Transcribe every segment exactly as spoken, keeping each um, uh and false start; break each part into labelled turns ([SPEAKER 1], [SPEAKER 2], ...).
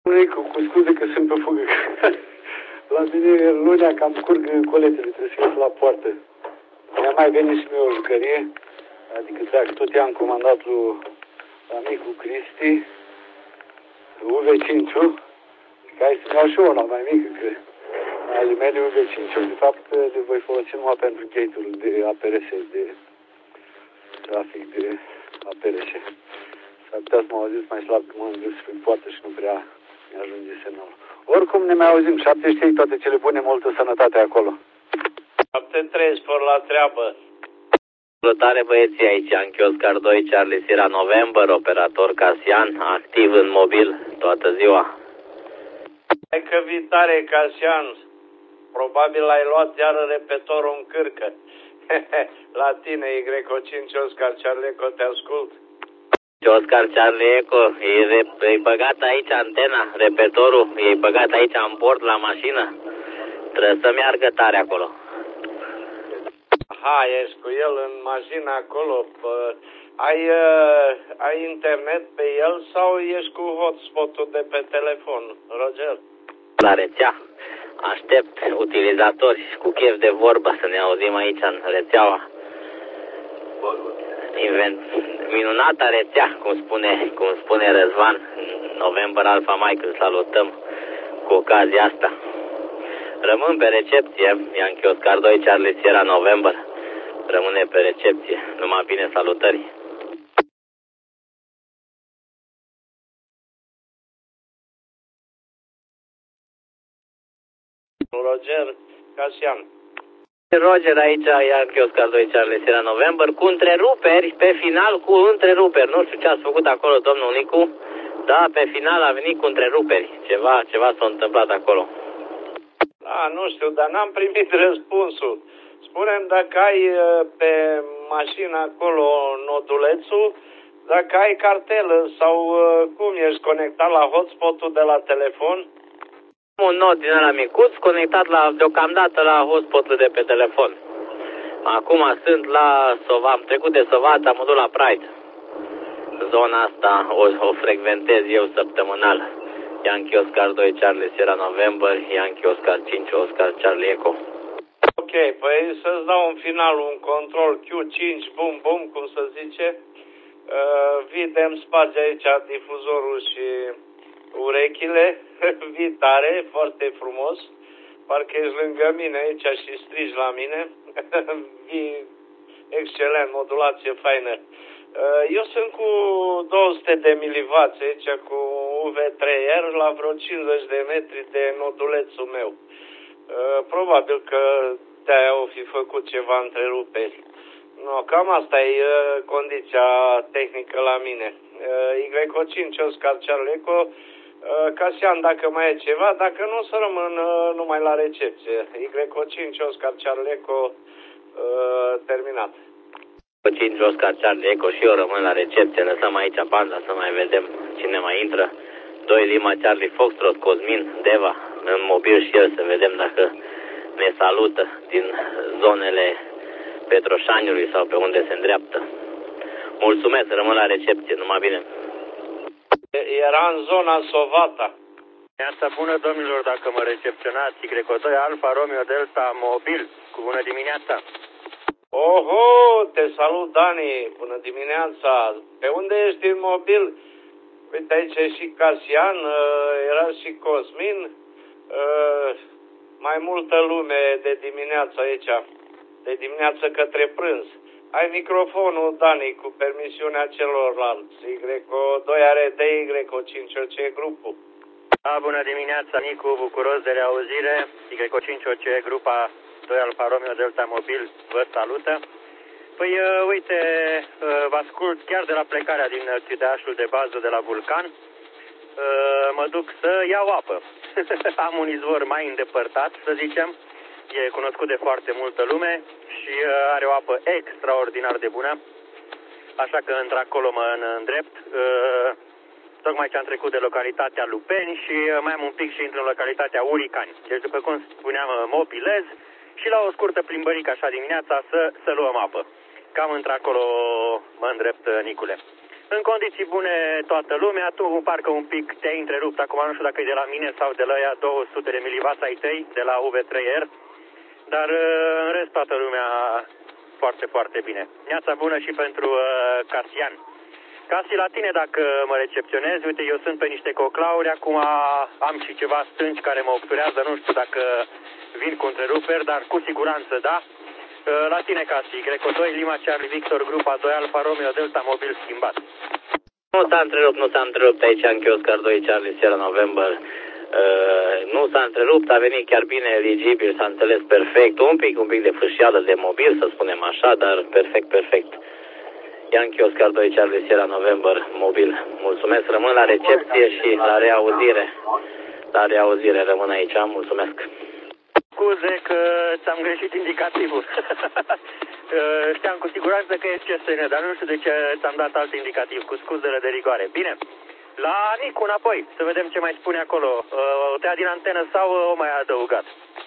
[SPEAKER 1] Nicu, cu scuze că sunt pe fugă. La mine lunea cam curg coletele, trebuie să ies la poartă. Mi-a mai venit și mie o jucărie, adică dacă tot i-am comandat lui amicul Cristi, U V cinci, ca să-mi iau și una mai mică, că ale mele U V cinci, de fapt, le voi folosi numai pentru gate-ul de A P R S, de trafic de A P R S. S-ar putea să mă auziți mai slab că mă îngâs pe poartă și nu prea mi-ajunge semnalul. Oricum ne mai auzim, șaptezeci și trei, toate cele bune, multă sănătate acolo.
[SPEAKER 2] șapte trei, spor la treabă.
[SPEAKER 3] Salutare băieții, aici Anchi Oscar doi, Charlie Sierra November, operator Casian, activ în mobil toată ziua.
[SPEAKER 2] Hai că vitare, Casian, probabil ai luat iară repetorul în cârcă. La tine, Y cinci Oscar Charlie Eco, te ascult.
[SPEAKER 3] Oscar Charlie Eco, e băgat aici antena, repetorul, e băgat aici în port la mașină. Trebuie să meargă tare acolo.
[SPEAKER 2] Aha, ești cu el în mașină acolo. Bă, ai, uh, ai internet pe el sau ești cu hotspot-ul de pe telefon, Roger?
[SPEAKER 3] La rețea. Aștept utilizatori cu chef de vorbă să ne auzim aici în rețeaua. Invent, minunata rețea, cum spune, cum spune Răzvan, November Alpha Mike, îl salutăm cu ocazia asta. Rămân pe recepție, Yankee Oscar doi, Charlie Sierra November, rămâne pe recepție, numai bine, salutări.
[SPEAKER 2] Roger, Casian.
[SPEAKER 3] Roger aici, Yankee Oscar doi, Charlie Sierra November, cu întreruperi, pe final cu întreruperi. Nu știu ce ați făcut acolo, domnul Nicu, da, pe final a venit cu întreruperi. Ceva, ceva s-a întâmplat acolo.
[SPEAKER 2] Da, nu știu, dar n-am primit răspunsul. Spune-mi dacă ai pe mașină acolo nodulețul, dacă ai cartelă sau cum ești conectat la hotspot-ul de la telefon?
[SPEAKER 3] Un nod din ăla micuț conectat la, deocamdată la hotspot-ul de pe telefon. Acum sunt la Sova, am trecut de Sovața, am dus la Pride. Zona asta o, o frecventez eu săptămânal. Yankee Oscar doi, Charlie Sierra November, Yankee Oscar cinci, Oscar Charlie Eco.
[SPEAKER 2] Ok, păi să-ți dau în final un control Q cinci, bum, bum, cum să zice. Uh, Videm, sparge aici difuzorul și urechile. Vii tare, foarte frumos. Parcă ești lângă mine aici și strigi la mine. Vii excelent, modulație faină. Eu sunt cu două sute de milivați aici cu U V trei R la vreo cincizeci de metri de nodulețul meu. Probabil că de-aia o fi făcut ceva întreruperi. No, cam asta e condiția tehnică la mine. Y cinci Oscar Charlie Eco, Casian, dacă mai e ceva, dacă nu, să rămân numai la recepție. Y cinci Oscar Charlie Eco, terminat.
[SPEAKER 3] cinci Oscar Charlie Eco și eu rămân la recepție, lăsăm aici banda să mai vedem cine mai intră. doi Lima Charlie Foxtrot, Cosmin, Deva, în mobil și el, să vedem dacă ne salută din zonele Petroșaniului sau pe unde se îndreaptă. Mulțumesc, rămân la recepție, numai bine.
[SPEAKER 2] Era în zona Sovata.
[SPEAKER 4] Asta bună, domnilor, dacă mă recepționați, Y doi Alfa Romeo Delta mobil, cu bună dimineața.
[SPEAKER 2] Oho, te salut, Dani, bună dimineața. Pe unde ești în mobil? Uite, aici e și Casian, era și Cosmin, mai multă lume de dimineață aici, de dimineață către prânz. Ai microfonul, Dani, cu permisiunea celorlalți. Y doi are D, Y cinci O C grupul.
[SPEAKER 4] Da, bună dimineața, Nicu, bucuros de reauzire. Y cinci O C, grupa doi Alfa Romeo Delta Mobil, vă salută. Păi, uh, uite, uh, vă ascult chiar de la plecarea din țideașul de bază de la Vulcan. Uh, mă duc să iau apă. Am un izvor mai îndepărtat, să zicem. E cunoscut de foarte multă lume și uh, are o apă extraordinar de bună. Așa că într-acolo mă îndrept. Uh, tocmai ce am trecut de localitatea Lupeni și uh, mai am un pic și intru în localitatea Uricani. Deci, după cum spuneam, mobilez și la o scurtă plimbărică așa dimineața să, să luăm apă. Cam într-acolo mă îndrept, Nicule. În condiții bune toată lumea, tu parcă un pic te-ai întrerupt, acum nu știu dacă e de la mine sau de la ea două sute de milivați ai tăi, de la U V trei R, dar în rest toată lumea foarte, foarte bine. Neața bună și pentru uh, Casian. Casi, la tine dacă mă recepționezi, uite, eu sunt pe niște coclauri, acum am și ceva stânci care mă obturează, nu știu dacă vin cu întreruperi, dar cu siguranță da. La tine, Casi, Greco doi, Lima Charlie Victor, grupa doi, Alfa Romeo Delta, mobil schimbat.
[SPEAKER 3] Nu s-a întrerupt, nu s-a întrerupt aici în Oscar doi, Charlie Sierra November. Uh, nu s-a întrerupt, a venit chiar bine, eligibil, s-a înțeles perfect, un pic, un pic de fâșială de mobil, să spunem așa, dar perfect, perfect. Yankee Oscar doi, Charlie Sierra November, mobil. Mulțumesc, rămân la recepție și la reauzire. La reauzire rămân aici, mulțumesc.
[SPEAKER 4] Scuze că ți-am greșit indicativul. Știam cu siguranță că e C S N, dar nu știu de ce ți-am dat alt indicativ, cu scuzele de rigoare. Bine, la Nicu înapoi, să vedem ce mai spune acolo. O tăia din antenă sau o mai adăugat?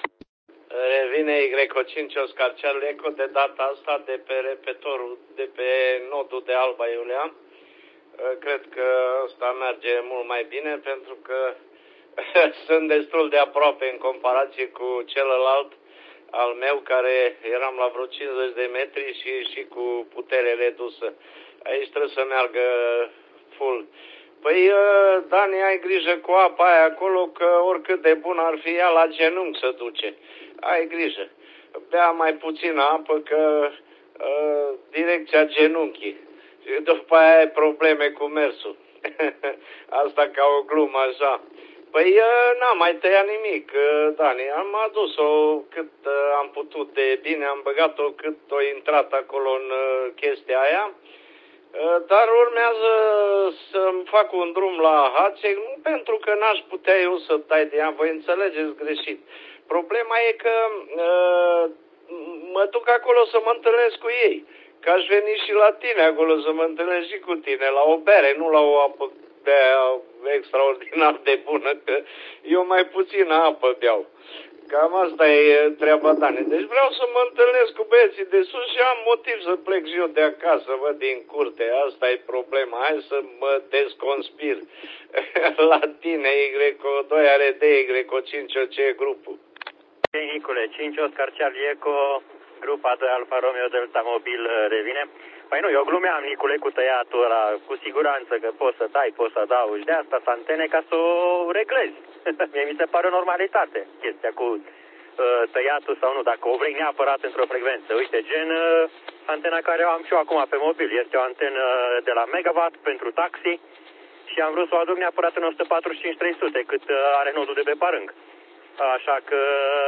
[SPEAKER 2] Revine Y cinci Oscar Charlie Echo, de data asta de pe repetorul, de pe nodul de Alba Iulia. Cred că ăsta merge mult mai bine pentru că sunt destul de aproape în comparație cu celălalt al meu, care eram la vreo cincizeci de metri și, și cu putere redusă. Aici trebuie să meargă full. Păi, Dani, ai grijă cu apa aia acolo, că oricât de bun ar fi ea, la genunchi se duce. Ai grijă. Bea mai puțină apă, că uh, direcția genunchii. Și după aia ai probleme cu mersul. Asta ca o glumă așa. Păi n-am mai tăiat nimic, Dani, am adus-o cât am putut de bine, am băgat-o cât o intrat acolo în chestia aia, dar urmează să-mi fac un drum la Hațeg, nu pentru că n-aș putea eu să tai de ea, voi înțelegeți greșit. Problema e că mă duc acolo să mă întâlnesc cu ei, că aș veni și la tine acolo să mă întâlnesc și cu tine, la o bere, nu la o apă de extraordinar de bună, că eu mai puțină apă beau. Cam asta e treaba, Dani. Deci vreau să mă întâlnesc cu băieții de sus și am motiv să plec și eu de acasă, vă, din curte. Asta e problema. Hai să mă desconspir. La tine, Y doi are D, Y cinci O C grupul.
[SPEAKER 4] Hei, Nicule, cinci Oscar Charlie Echo, grupa doi Alfa Romeo Delta mobil revine. Păi nu, eu glumeam, Nicule, cu tăiatul ăla, cu siguranță că poți să tai, poți să adaugi de asta antene ca să o reglezi. Mie mi se pare o normalitate chestia cu uh, tăiatul sau nu, dacă o vrei neapărat într-o frecvență. Uite, gen uh, antena care o am și eu acum pe mobil, este o antenă de la Megawatt pentru taxi și am vrut să o aduc neapărat în o sută patruzeci și cinci trei sute, cât uh, are nodul de pe Parâng. Așa că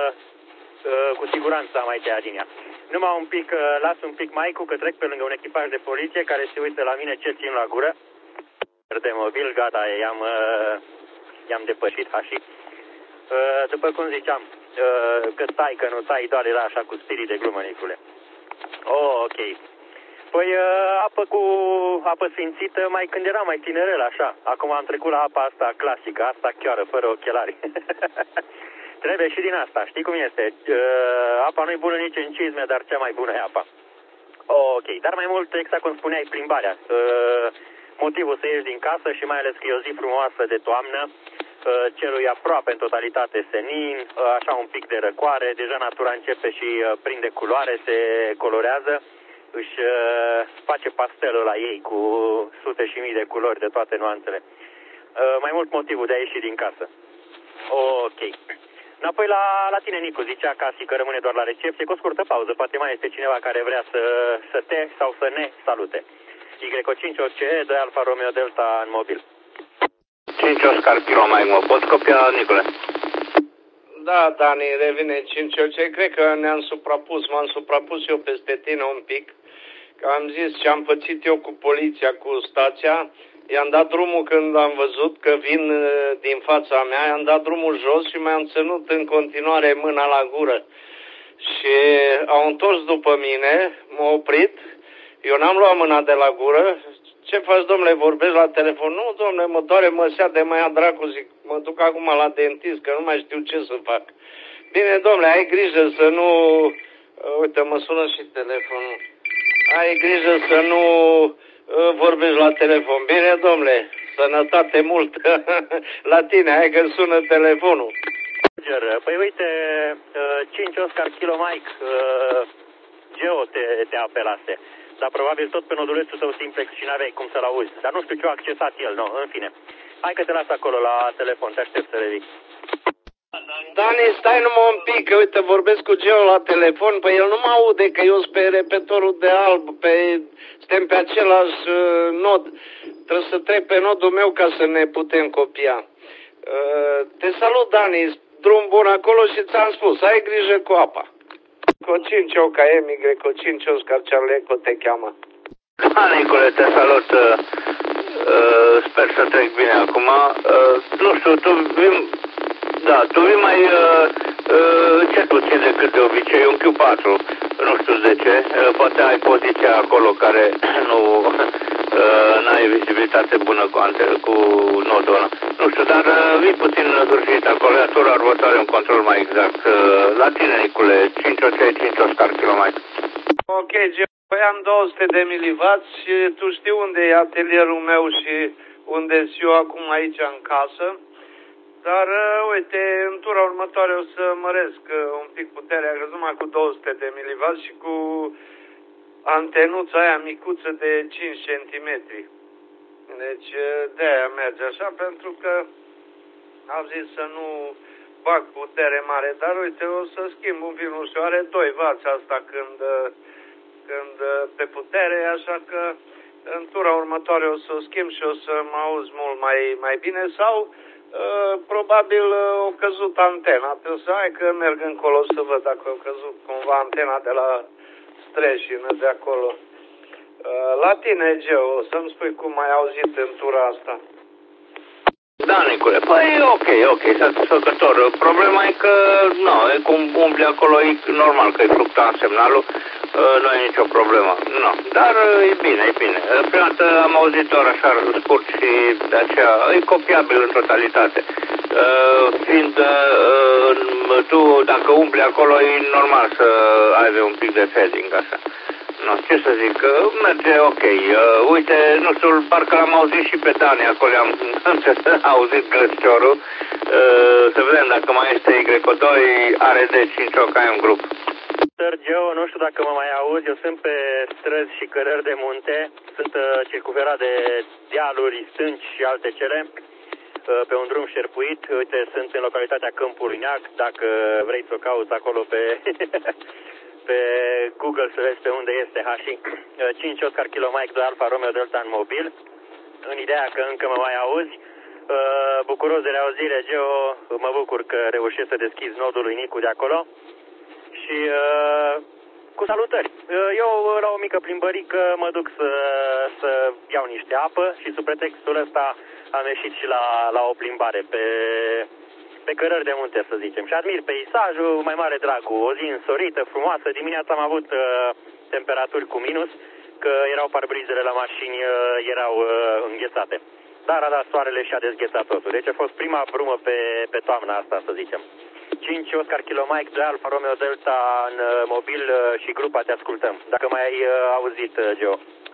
[SPEAKER 4] uh, cu siguranță am mai tăiat din ea. Numai un pic, las un pic Maicu, că trec pe lângă un echipaj de poliție care se uită la mine ce țin la gură. De mobil, gata, i-am, i-am depășit, așa. După cum ziceam, că tai, că nu tai, doar era așa cu spirit de glumă, Nicule. Oh, ok. Păi apă cu apă sfințită mai când era mai tinerel, așa. Acum am trecut la apa asta clasică, asta chioară, fără ochelari. Trebuie și din asta, știi cum este? Uh, apa nu-i bună nici în cizme, dar cea mai bună e apa. Oh, ok, dar mai mult, exact cum spuneai, plimbarea. Uh, motivul să ieși din casă și mai ales că e o zi frumoasă de toamnă, uh, cerul e aproape în totalitate senin, uh, așa un pic de răcoare, deja natura începe și uh, prinde culoare, se colorează, își uh, face pastelul la ei cu sute și mii de culori de toate nuanțele. Uh, mai mult motivul de a ieși din casă. Ok. Înapoi la, la tine, Nicu, zicea Casi că rămâne doar la recepție, cu o scurtă pauză. Poate mai este cineva care vrea să, să te sau să ne salute. Y cinci O C, doi Alfa Romeo Delta în mobil.
[SPEAKER 3] cinci Oscar Kilo mai mă pot copia, Nicule?
[SPEAKER 2] Da, Dani, revine cinci O C. Cred că ne-am suprapus, m-am suprapus eu peste tine un pic. Că am zis ce am pățit eu cu poliția, cu stația. I-am dat drumul când am văzut că vin din fața mea, i-am dat drumul jos și mi-am ținut în continuare mâna la gură. Și au întors după mine, m-au oprit, eu n-am luat mâna de la gură. Ce faci, domnule, vorbești la telefon? Nu, domnule, mă doare măsea de mai ia dracu, zic, mă duc acum la dentist, că nu mai știu ce să fac. Bine, domnule, ai grijă să nu... Uite, mă sună și telefonul. Ai grijă să nu... Vorbești la telefon. Bine, domnule, sănătate multă la tine, hai că sună telefonul.
[SPEAKER 4] Păi uite, cinci Oscar Kilo Mike, Geo te, te apelase, dar probabil tot pe nodulețul tău simplex și n-aveai cum să-l auzi. Dar nu știu ce a accesat el, nu, în fine. Hai că te las acolo la telefon, te aștept să revii.
[SPEAKER 2] Dani, stai numai un pic, că uite, vorbesc cu Geo la telefon, păi el nu mă aude, că eu sunt pe repetorul de alb, pe, suntem pe același uh, nod. Trebuie să trec pe nodul meu ca să ne putem copia. Uh, te salut, Dani, drum bun acolo și ți-am spus, ai grijă cu apa. Cocinci O K M Y, Cocinci Oscar Charlie Eco te cheamă.
[SPEAKER 5] Da, Nicole, te salut. Uh, uh, sper să trec bine acum. Uh, nu știu, tu vii, da, tu vii mai uh, uh, ce puțin decât de obicei, un Q patru. Nu știu de ce. Uh, poate ai poziția acolo care nu uh, n-ai vizibilitate bună cu, ante, cu nodul ăla. Nu știu, dar uh, vii puțin zurgit acolo. Tura următoare un control mai exact. Uh, la tine, Nicole, cinci O C, cinci Oscar Kilo Mike.
[SPEAKER 2] Ok, Geo. Păi am două sute de milivați și tu știi unde e atelierul meu și unde sunt eu acum aici în casă. Dar, uh, uite, în tura următoare o să măresc uh, un pic puterea, că numai cu două sute de milivați și cu antenuța aia micuță de cinci centimetri. Deci, uh, de-aia merge așa, pentru că am zis să nu bag putere mare. Dar, uite, o să schimb un pic, nu știu, are doi vați asta când... Uh, când pe putere, așa că în tura următoare o să o schimb și o să mă auzi mult mai, mai bine sau uh, probabil uh, o căzut antena. Trebuie să hai că merg încolo să văd dacă a căzut cumva antena de la streșină de acolo. Uh, la tine, Geo, să-mi spui cum ai auzit în tura asta.
[SPEAKER 5] Da, Nicole, păi ok, ok, satisfăcător. Problema e că, nu, e cum umbli acolo, e normal că e fluctuant semnalul, nu e nicio problemă, nu, dar e bine, e bine. Prima dată am auzit doar așa scurt și de aceea e copiabil în totalitate. Fiind tu, dacă umbli acolo, e normal să ai un pic de fading, așa. Nu, ce să zic, merge ok. Uh, uite, nu știu, parcă l-am auzit și pe Dani, acolo am auzit grăsciorul. Uh, să vedem dacă mai este Y doi, R D cinci O K M grup.
[SPEAKER 4] Sergio, nu știu dacă mă mai auzi, eu sunt pe străzi și cărări de munte, sunt uh, circumferat de dealuri stânci și alte cele, uh, pe un drum șerpuit. Uite, sunt în localitatea Câmpului Neac, dacă vrei să o cauți acolo pe... pe Google să vezi pe unde este H I. cinci Oscar Kilo Mike doi Alfa Romeo Delta în mobil. În ideea că încă mă mai auzi, bucuros de reauzire, Geo, mă bucur că reușești să deschizi nodul lui Nicu de acolo. Și cu salutări. Eu la o mică plimbărică mă duc să, să iau niște apă și sub pretextul ăsta am ieșit și la, la o plimbare pe... pe cărări de munte, să zicem. Și admir peisajul, mai mare dracu, o zi însorită, frumoasă. Dimineața am avut uh, temperaturi cu minus, că erau parbrizele la mașini, uh, erau uh, înghețate. Dar a dat soarele și a dezghețat totul. Deci a fost prima brumă pe, pe toamna asta, să zicem. cinci Oscar Kilo Mike doi Alfa Romeo Delta în uh, mobil uh, și grupa te ascultăm. Dacă mai ai uh, auzit, uh, Geo.